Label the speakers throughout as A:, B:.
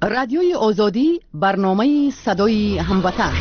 A: رادیوی آزادی برنامه صدای هموطن.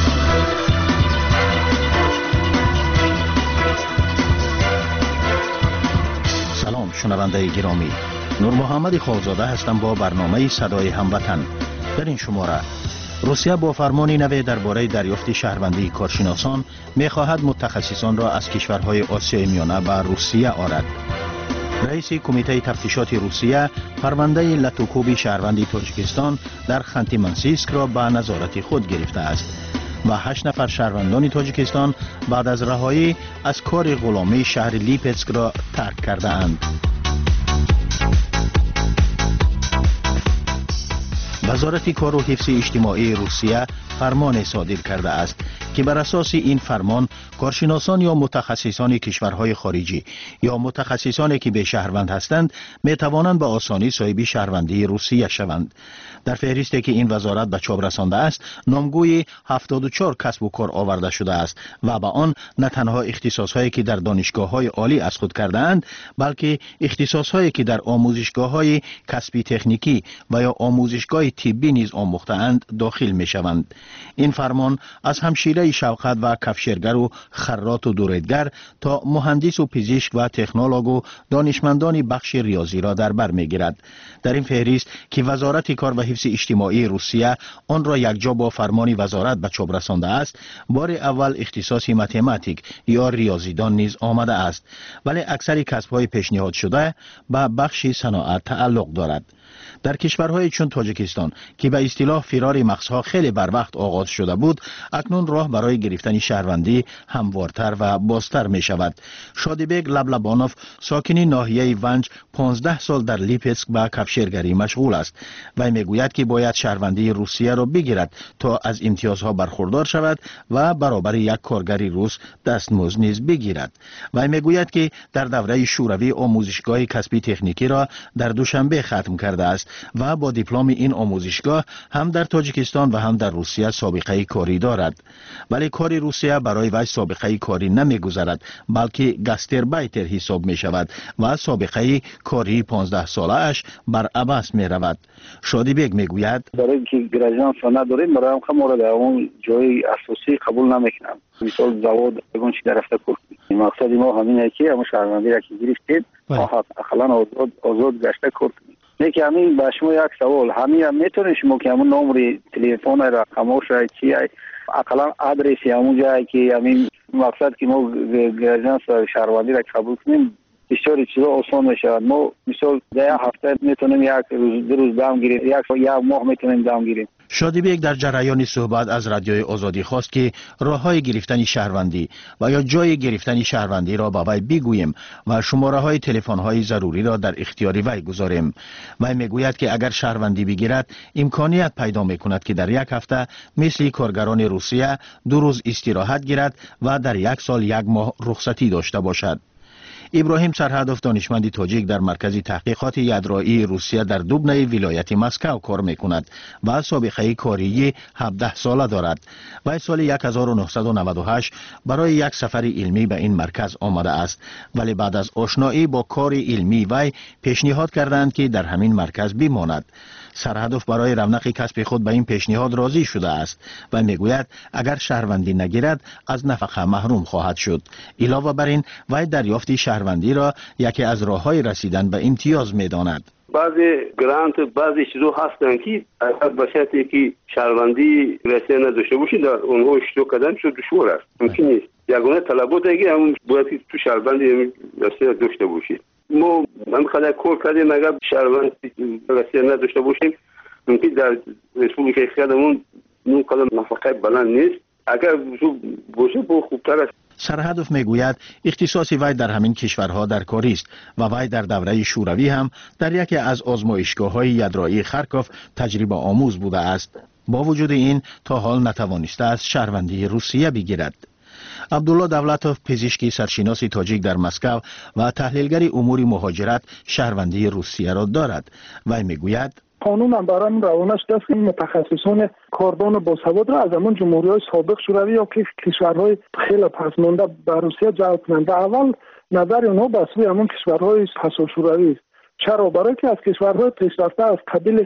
B: سلام شنونده گرامی، نور محمد خالزاده هستم با برنامه صدای هموطن. در این شماره روسیه با فرمانی نو درباره دریافت شهروندی کارشناسان می‌خواهد متخصصان را از کشورهای آسیای میانه به روسیه آرد. رئیس کمیته تفتیشات روسیه پرونده لاتوکوب شهروندی تاجیکستان در خانتی منسیسک را به نظارت خود گرفته است و 8 نفر شهروندان تاجیکستان بعد از رهایی از کار غلامی شهر لیپسک را ترک کرده اند. وزارت کار و حفظ اجتماعی روسیه فرمان صادر کرده است که بر اساس این فرمان کارشناسان یا متخصصان کشورهای خارجی یا متخصصانی که به شهروند هستند می توانند به آسانی صاحب شهروندی روسیه شوند. در فهرستی که این وزارت به چاپ رسانده است نامگوی 74 کسب و کار آورده شده است و با آن نه تنها اختصاصهایی که در دانشگاه‌های عالی از خود کرده اند بلکه اختصاصهایی که در آموزشگاه‌های کسبی تکنیکی و یا آموزشگاه طبی نیز آموخته اند داخل می شوند. این فرمان از همشیره شوقت و کفشرگر و خراط و دوریدگر تا مهندس و پزشک و تکنولوژ و دانشمندان بخش ریاضی را در بر میگیرد. در این فهرست که وزارت کار و حفظ اجتماعی روسیه آن را یکجا با فرمان وزارت به چاپ رسانده است، بار اول اختصاص متماتیک یا ریاضیدان نیز آمده است، ولی اکثر کسب‌های پیشنهاد شده به بخش صنعت تعلق دارد. در کشورهای چون تاجیکستان که به اصطلاح فرار مغزها خیلی بر وقت آغاز شده بود، اکنون راه برای گرفتن شهروندی هموارتر و بازتر می شود. شادیبگ لبلبانوف ساکن ناحیه ونج 15 سال در لیپسک به کفشرگری مشغول است و میگوید که باید شهروندی روسیه را بگیرد تا از امتیازها برخوردار شود و برابر یک کارگر روس دستمزد نیز بگیرد. و میگوید که در دوره شوروی آموزشگاه کسبی تکنیکی را در دوشنبه ختم کرده است و با دیپلم این آموزشگاه هم در تاجیکستان و هم در روسیه سابقه کاری دارد. ولی کار روسیه برای وی سابقه کاری نمیگذارد بلکه گاستربایتر حساب می شود و سابقه کاری 15 ساله اش بر عبث می رود. شادیبگ میگوید
C: برای اینکه گراجویت نداریم برای ما در اون جای اساسی قبول نمیکنم. مثال زواد اون چی درفته کنیم. مقصد ما همینه که همون شهروندی را که گرفتیم اقلا آزاد گشته کنیم. لیکن همین به شما یک سوال، همین میتونه شما که همون نمره تلفن رقمش چی اقلا آدرسی همون جایی که همین مقصد که ما گراجویت شهروندی را قبول کنیم بسیار چیزا آسان میشه. ما مثال در هفته میتونیم یک روز دو روز دام گیریم، یک ماه میتونیم دام گیریم.
B: شادیبگ در جریان صحبت از رادیوی آزادی خواست که راه‌های گرفتن شهروندی و یا جای گرفتن شهروندی را با وی بگوییم و شماره‌های تلفن‌های ضروری را در اختیار وی گذاریم. وی میگوید که اگر شهروندی بگیرد امکانیت پیدا میکند که در یک هفته مثل کارگران روسیه 2 روز استراحت گیرد و در 1 سال 1 ماه رخصتی داشته باشد. ابراهیم سرهدف دانشمند تاجیک در مرکز تحقیقات یادرایی روسیه در دوبنه ولایت مسکو کار میکند و سابقه کاری 17 ساله دارد. و سال 1998 برای یک سفر علمی به این مرکز آمده است، ولی بعد از آشنایی با کار علمی وی پیشنهاد کردند که در همین مرکز بماند. سرهدف برای رونق کسب خود به این پیشنهاد راضی شده است و میگوید اگر شهروندی نگیرد از نفقه محروم خواهد شد. علاوه بر این وی دریافت شهروندی را یکی از راه‌های رسیدن به امتیاز می‌داند.
D: بعضی گرانت بعضی چیزا هستن که اگر باشد که شهروندی رسیدن نداشته باشید در اونها اشتراک کردن دشوار است، ممکن نیست. یگانه طلبات اگه همون باید تو شهروندی رسیدن داشته باشید. ما هم خیلی کار کردیم اگر شهروندی رسیدن نداشته باشیم ممکن در ریسپوبلیک خودمون اون قدر نفقه بلند نیست. اگر باشه با خوبتر است.
B: سرهدف میگوید اختصاص وی در همین کشورها در کاری است و وی در دوره شوروی هم در یکی از آزمایشگاه‌های یادرایی خارکوف تجربه آموز بوده است. با وجود این تا حال نتوانسته است شهروندی روسیه بگیرد. عبدالله دولتوف پزشکی سرشناس تاجیک در مسکو و تحلیلگر امور مهاجرت شهروندی روسیه را دارد. وی میگوید
E: قانون هم برای روانه شده است که متخصصان کاردان با سواد را از همون جمهوری‌های سابق شوروی یا کشورهای خیلی پسمانده به روسیه جلب کنند. اول نظر اونها به سوی همون کشورهای پسا شوروی است. چرا؟ برای که از کشورهای پیشرفته از قبیل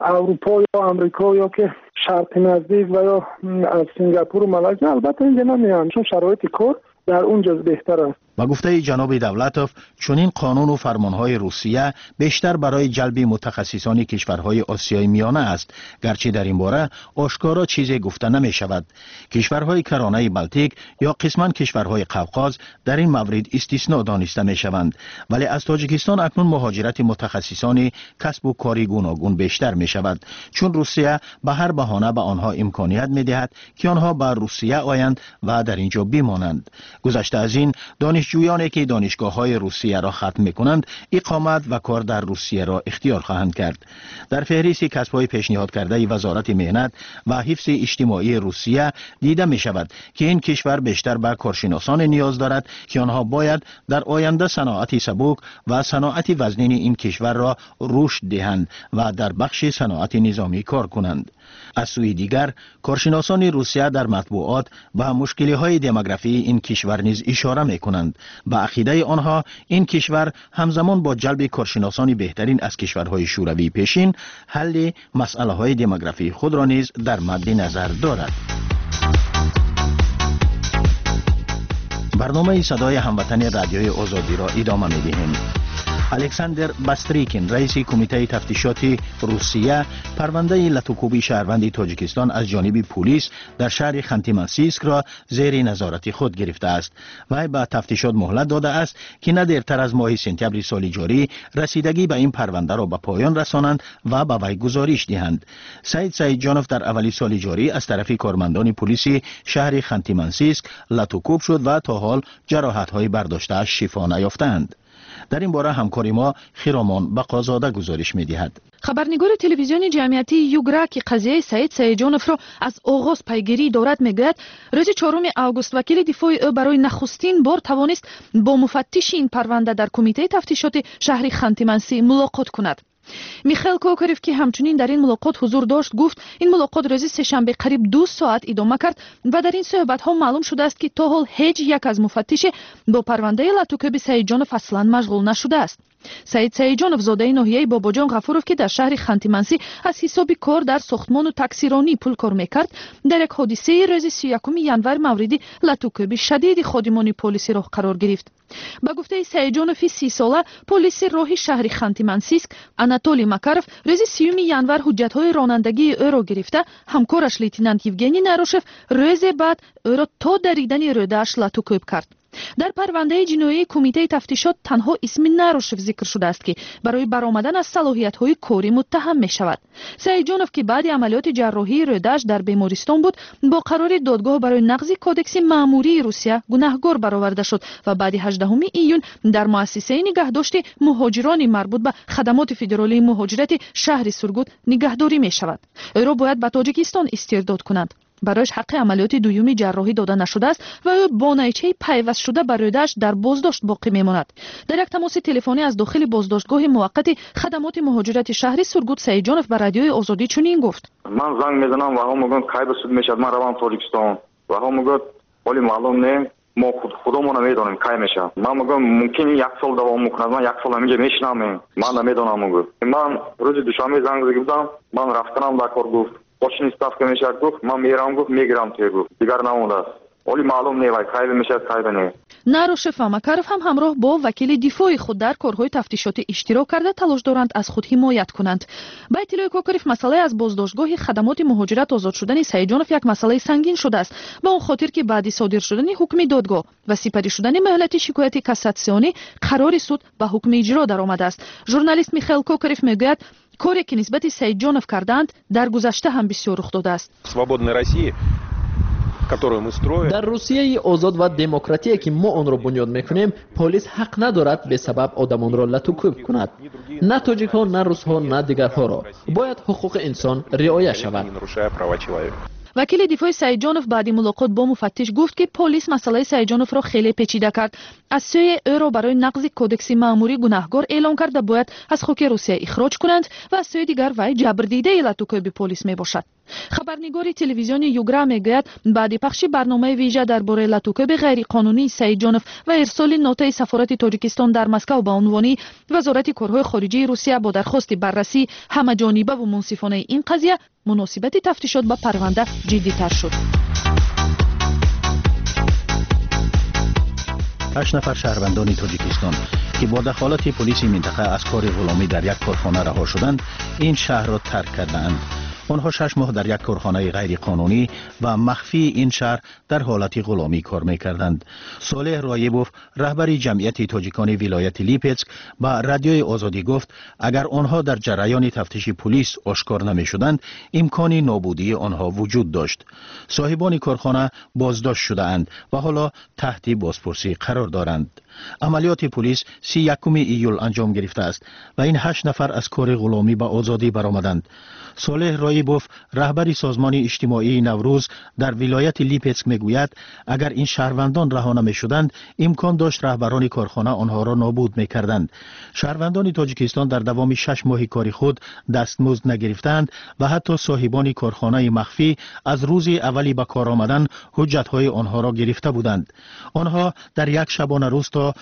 E: اروپا یا آمریکا یا که شرق نزدیک و یا از سنگاپور و مالزی البته اینجا نمیان چون شرایط کار در اونجا بهتر است.
B: با گفته جناب دولتوف چنین قانون و فرمانهای روسیه بیشتر برای جلب متخصصان کشورهای آسیای میانه است، گرچه در این باره آشکارا چیزی گفته نمی شود. کشورهای کرانه بلتیک یا قسما کشورهای قوقاز در این مورد استثناء دانسته می شوند، ولی از تاجیکستان اکنون مهاجرت متخصصان کسب و کاری گوناگون بیشتر می شود، چون روسیه به هر بهانه به آنها امکانیت می دهد که آنها به روسیه آیند و در اینجا بمانند. گذشته از این دانشجویانی که دانشگاه‌های روسیه را ختم می‌کنند اقامت و کار در روسیه را اختیار خواهند کرد. در فهرست کسب‌های پیشنهاد کرده وزارت مهنت و حفظ اجتماعی روسیه دیده می‌شود که این کشور بیشتر به کارشناسان نیاز دارد که آنها باید در آینده صنعت سبک و صنعت وزنین این کشور را رشد دهند و در بخش صنعت نظامی کار کنند. از سوی دیگر کارشناسان روسیه در مطبوعات به مشکل‌های دموگرافی این کشور نیز اشاره می‌کنند. به عقیده آنها این کشور همزمان با جلب کارشناسان بهترین از کشورهای شوروی پیشین حل مسئله‌های دموگرافی خود را نیز در مد نظر دارد. برنامه صدای هموطن رادیوی آزادی را ادامه می‌دهیم. الکساندر باستریکین رئیس کمیته تفتیشات روسیه پرونده لاتوکوبی شهروند تاجیکستان از جانب پلیس در شهر خانتی-منسیسک را زیر نظارت خود گرفته است. وی به تفتیشات مهلت داده است که نه دیرتر از ماه سپتامبر سال جاری رسیدگی به این پرونده را به پایان رسانند و به وی گزارش دهند. سعید جانوف در اوایل سال جاری از طرف کارمندان پلیس شهر خانتی-منسیسک لاتوکوب شد و تا حال جراحت‌های برداشته شفا نیافتند. در این باره همکاری ما خیرامان بقازاده گزارش می‌دهد.
F: خبرنگار تلویزیون جمعیتی یوگرا که قضیه سعید جانوف را از آغاز پیگیری دارد میگوید روز 4 آگوست وکیل دفاع او برای نخستین بار توانست با مفتش این پرونده در کمیته تفتیشات شهر خانتی-منسی ملاقات کند. میخائیل کوکاریف که همچنین در این ملاقات حضور داشت گفت این ملاقات روز سه‌شنبه قریب 2 ساعت ادامه کرد و در این صحبت ها معلوم شده است که تا حال هیچ یک از مفتش با پرونده لاتوکوبی سعید جانوف اصلا مشغول نشده است. سعید جانوف زاده ناحیه باباجان غفوروف که در شهر خانتی-منسی از حساب کار در ساختمان و تاکسیرانی پول کار میکرد در یک حادثه روز 31 ژانویه مورد لاتوکوبی شدید خادمان پلیس راه قرار گرفت. با گفته سعید جانوف 30 ساله پلیس راه شهر خانتی-منسیسک آناتولی ماکاروف روز 30 ژانویه حجت‌های رانندگی او را گرفته همکارش لیتنانت یوگنی ناروشف روز بعد او را تا دریدن روده‌اش لاتوکوب کرد. در پرونده جنایی کمیته تفتیشات تنها اسم ناروشف ذکر شده است که برای برآمدن از صلاحیت‌های کاری متهم می‌شود. سعید جانوف که بعد عملیات جراحی روده‌اش در بیمارستان بود با قرار دادگاه برای نقض کودکس مأموری روسیه گناهکار برآورده شد و بعد 18 ایون در مؤسسه نگهداشت مهاجران مربوط به خدمات فدرالی مهاجرت شهر سورگوت نگهداری می‌شود. او را باید به تاجیکستان استرداد کنند. برایش حق عملیات دومی جراحی داده نشده است و او با نیچه پیوست شده بر روده‌اش در بازداشت باقی میماند. در یک تماس تلفنی از داخل بازداشتگاه موقت خدمات مهاجرت شهر سورگوت سعید جانوف به رادیوی آزادی چنین گفت:
G: من زنگ میزنم و ها میگن کی به سود میشد من روم تاجیکستان و ها میگن ولی معلوم نه ما خودمون نمیدونیم کی میشه. من میگم ممکن 1 سال دوام میکنه من 1 سال اینجا میشینم من نمیدونم. میگم من روز دوشنبه زنگ زدم من رفتم در کار گفت ماشین استافکا میشه گفت من میرم گفت میگیرم تو گفت دیگر نمونده است ولی معلوم نیست کی میشه کی نه.
F: ناروشف و ماکاروف هم همراه با وکیل دفاعی خود در کارهای تفتیشاتی اشتراک کرده تلاش دارند از خود حمایت کنند. با اطلاع کوکاریف مسئله از بازداشتگاه خدمات مهاجرت آزاد شدن سعید جانوف یک مسئله سنگین شده است به اون خاطر که بعد صادر شدن حکم دادگاه و سپری شدن مهلت شکایت کاساسیونی قرار سود به حکم اجرا درآمده است. ژورنالیست میخائیل کوکاریف میگوید کاری که نسبت سعید جانوف کردند در گذشته هم بسیار رخ داده است.
H: در روسیه آزاد و دموکراتیکی که ما آن را بنیاد میکنیم پلیس حق ندارد به سبب آدمان را لاتوکوب کند. نه تاجیک ها نه روس ها نه دیگرها را باید حقوق انسان رعایت شود.
F: وکیل دفاع سعید جانوف بعد ملاقات با مفتش گفت که پلیس مسئله سعید جانوف را خیلی پیچیده کرد. از سوی او را برای نقض کودکس مأموری گناهکار اعلام کرده باید از خاک روسیه اخراج کنند و از سوی دیگر وی جبردیده لاتوکوبی پلیس می باشد. خبرنگار تلویزیون یوگرا میگوید بعد پخش برنامه ویژه درباره لطوکب غیرقانونی سعید جانف و ارسال نوتای سفارت تاجیکستان در مسکو به عنوان وزارت کارهای خارجه روسیه با درخواست بررسی همه‌جانبه و منصفانه این قضیه، مناسبت تفتیشات به پرونده جدی‌تر شد.
B: 8 نفر شهروندان تاجیکستان که با دخالت پلیس منطقه از کار غلامی در یک کارخانه رها شدند، این شهر را ترک کردند. آنها 6 ماه در یک کارخانه غیر قانونی و مخفی این شهر در حالت غلامی کار می‌کردند. صالح رایبوف، رهبر جمعیت تاجیکان ولایت لیپسک، با رادیوی آزادی گفت اگر آنها در جریان تفتیش پلیس آشکار نمی‌شدند، امکان نابودی آنها وجود داشت. صاحبان کارخانه بازداشت شده‌اند و حالا تحت بازپرسی قرار دارند. عملیات پلیس 31 ایول انجام گرفته است و این 8 نفر از کار غلامی به آزادی برآمدند. صالح رایبوف، رهبر سازمان اجتماعی نوروز در ولایت لیپسک میگوید اگر این شهروندان رها نمی‌شدند، امکان داشت رهبران کارخانه آنها را نابود می‌کردند. شهروندان تاجیکستان در دوام 6 ماه کاری خود دستمزد نگرفتند و حتی صاحبان کارخانه مخفی از روز اولی به کار آمدن حجت‌های آنها را گرفته بودند. آنها در یک شبانه روز تا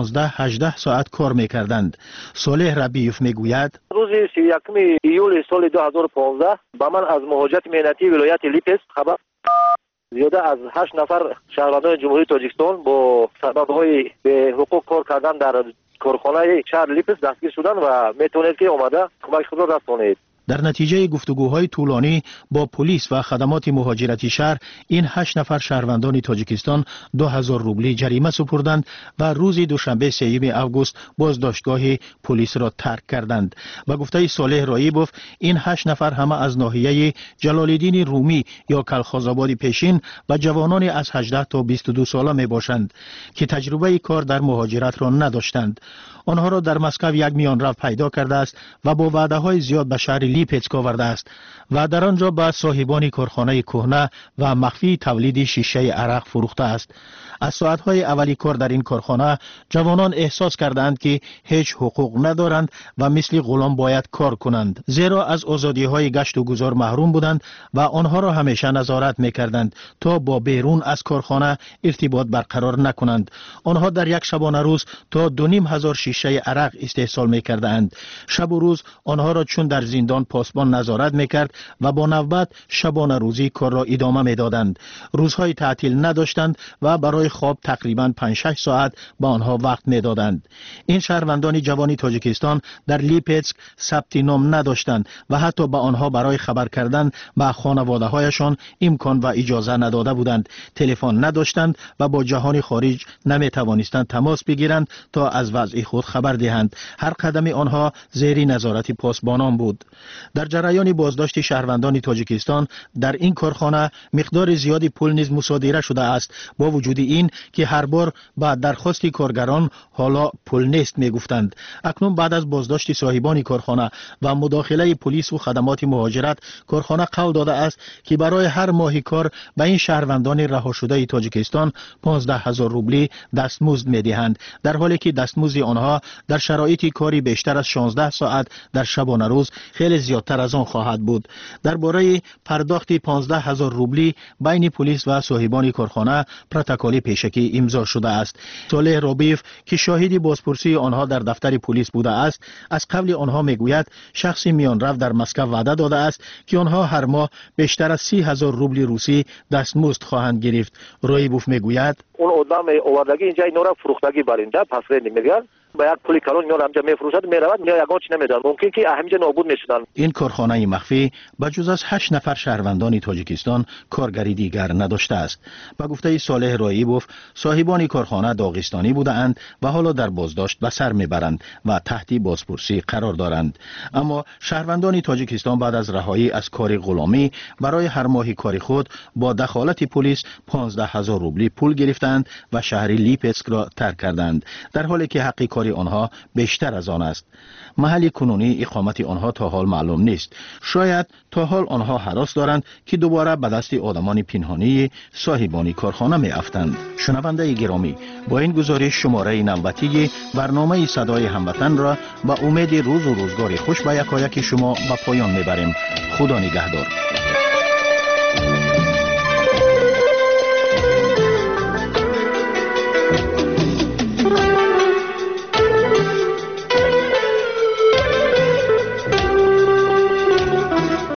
B: 16-18 ساعت کار می‌کردند. صالح ربیوف میگوید
I: روز 31 ایول سال 2015 با من از مهاجرت مهنتی ولایت لیپسک خبر زیاده از 8 نفر شهروندان جمهوری تاجیکستان با سبب‌های به حقوق کار کردن در کارخانه شهر لیپسک دستگیر شدند و میتونید که اومده کمک خود را رسانید.
B: در نتیجه گفتگوهای طولانی با پلیس و خدمات مهاجرتی شهر، این 8 نفر شهروندان تاجیکستان 2000 روبلی جریمه سپردند و روز دوشنبه 3 آگوست بازداشتگاه پلیس را ترک کردند. با گفته صالح رایبوف، این 8 نفر همه از ناحیه جلال‌الدین رومی یا کلخازآباد پیشین و جوانان از 18 تا 22 ساله می باشند که تجربه کار در مهاجرت را نداشتند. آنها را در مسکو یک میانرو پیدا کرده است و با وعده‌های زیاد به شهر لیپسک آورده است و در آنجا به صاحبان کارخانه کهنه و مخفی تولید شیشه عرق فروخته است. از ساعت‌های اولی کار در این کارخانه جوانان احساس کردند که هیچ حقوق ندارند و مثل غلام باید کار کنند، زیرا از آزادی‌های گشت و گذار محروم بودند و آنها را همیشه نظارت می‌کردند تا با بیرون از کارخانه ارتباط برقرار نکنند. آنها در یک شبانه روز تا 2500 شیشه عرق استحصال می‌کردند. شب و روز آنها را چون در زندان پاسبان نظارت می‌کرد و با نوبت شبانه روزی کار را ادامه می‌دادند. روزهای تعطیل نداشتند و برای خواب تقریباً 5-6 ساعت با آنها وقت می‌دادند. این شهروندان جوان تاجیکستان در لیپسک ثبت نام نداشتند و حتی به آنها برای خبر کردن به خانواده‌هایشان امکان و اجازه نداده بودند. تلفن نداشتند و با جهان خارج نمی‌توانستند تماس بگیرند تا از وضع خود خبر دهند. هر قدم آنها زیر نظارت پاسبانان بود. در جریان بازداشت شهروندان تاجیکستان در این کارخانه مقدار زیادی پول نیز مصادره شده است. با وجود این که هر بار با درخواست کارگران حالا پول نیست میگفتند. اکنون بعد از بازداشت صاحبان کارخانه و مداخله پلیس و خدمات مهاجرت، کارخانه قول داده است که برای هر ماه کار به این شهروندان رها شده تاجیکستان 15000 روبلی دستمزد میدهند، در حالی که دستمزد آنها در شرایط کاری بیشتر از 16 ساعت در شبانه روز خیلی زیادتر از آن خواهد بود. درباره پرداخت 15000 روبلی بین پلیس و صاحبان کارخانه پروتکل پیشکی امضا شده است. صالح رایبوف که شاهد بازپرسی آنها در دفتر پلیس بوده است، از قبل آنها میگوید شخص میانرو در مسکو وعده داده است که آنها هر ماه بیشتر از 30000 روبل روسی دستمزد خواهند گرفت. رایبوف میگوید
I: اون آدم آوردگی اینجا اینا را فروختگی برنده پس نمیگن با یک پولی کلون اینا را همجا میفروشد میرود میاد یگان چی نمیدن، ممکن که همینجا نابود میشدن.
B: این کارخانه مخفی بجز از 8 نفر شهروندان تاجیکستان کارگری دیگر نداشته است. با گفته صالح رایبوف، صاحبان کارخانه داغستانی بودند و حالا در بازداشت به سر میبرند و تحت بازپرسی قرار دارند. اما شهروندان تاجیکستان بعد از رهایی از کار غلامی برای هر ماه کاری خود با دخالت پلیس 15000 روبلی پول گرفتند و شهر لیپسک را ترک کردند، در حالی که حق کاری آنها بیشتر از آن است. محل کنونی اقامت آنها تا حال معلوم نیست. شاید تا حال آنها هراس دارند که دوباره به دست آدمان پنهانی صاحبان کارخانه می افتند. شنونده گرامی، با این گزارش شماره نوبتی برنامه صدای هموطن را با امید روز و روزگار خوش به یکایک شما به پایان میبریم. خدا نگهدار.